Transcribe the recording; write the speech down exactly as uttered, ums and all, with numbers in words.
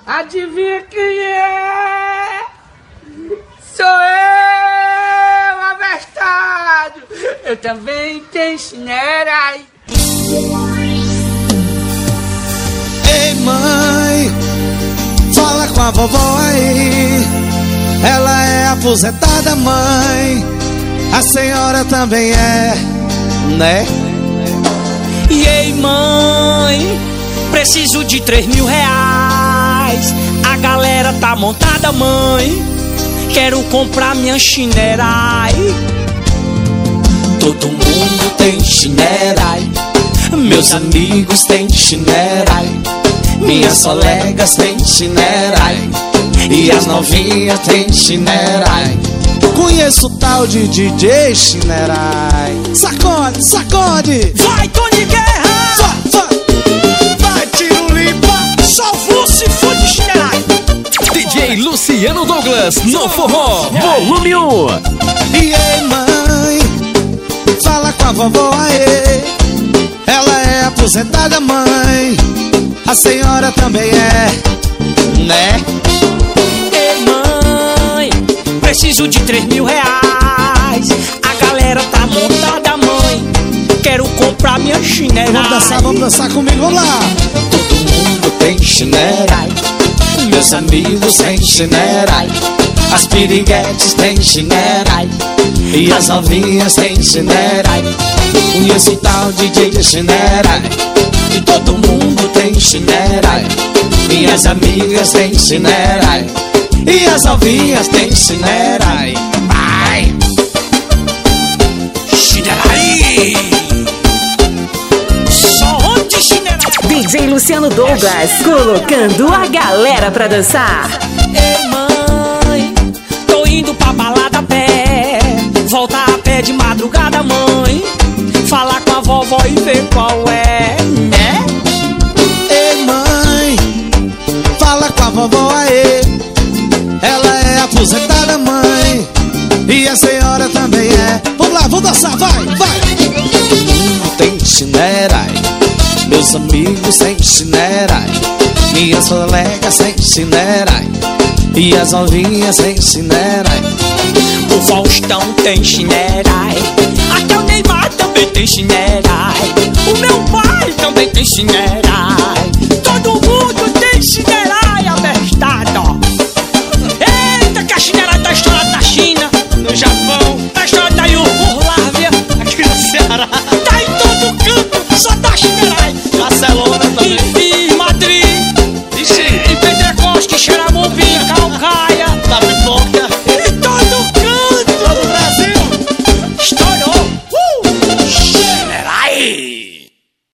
Adivinha quem é? Sou eu, abestado. Eu também tenho chinela. Ei, mãe, fala com a vovó aí. Ela é aposentada, mãe. A senhora também é, né? E ei, mãe, preciso de três mil reais. A galera tá montada, mãe. Quero comprar minha chinela. Todo mundo tem chinela. Meus amigos têm chinela. Minhas colegas têm chinela. E as novinhas têm chinela. Conheço o tal de D J Chinerai. Sacode, sacode. Vai, Tony Guerra. Vai, vai. Vai, tiro limpa. Só vou se for de Chinerai. D J Luciano Douglas no forró, volume um. E ei, mãe, fala com a vovó aí. Ela é aposentada, mãe. A senhora também é, né? Ei, mãe, preciso de três mil reais. A galera tá montada, mãe. Quero comprar minha chinela. Vamos dançar, vamos dançar comigo, vamos lá. Todo mundo tem chinela. Meus amigos têm chinela. As piriguetes têm chinela. E as novinhas têm chinela. Conheço o tal D J de chinela. E todo mundo tem chinela. Minhas amigas têm chinela. E as novinhas têm chinela. Vai! Chinelai! Só onde chinelai? D J Luciano Douglas, colocando a galera pra dançar. Ei, mãe, tô indo pra balada a pé. Voltar a pé de madrugada, mãe. Falar com a vovó e ver qual é, né? Ei, mãe, fala com a vovó aí. Ela é aposentada, mãe. E a senhora também é. Vamos lá, vamos dançar, vai, vai. Todo mundo tem chinela. Meus amigos têm chinela. Minhas colegas têm chinela. E as novinhas têm chinela. O Faustão tem chinela. Até o Neymar também tem chinela. O meu pai também tem chinela. Todo mundo tem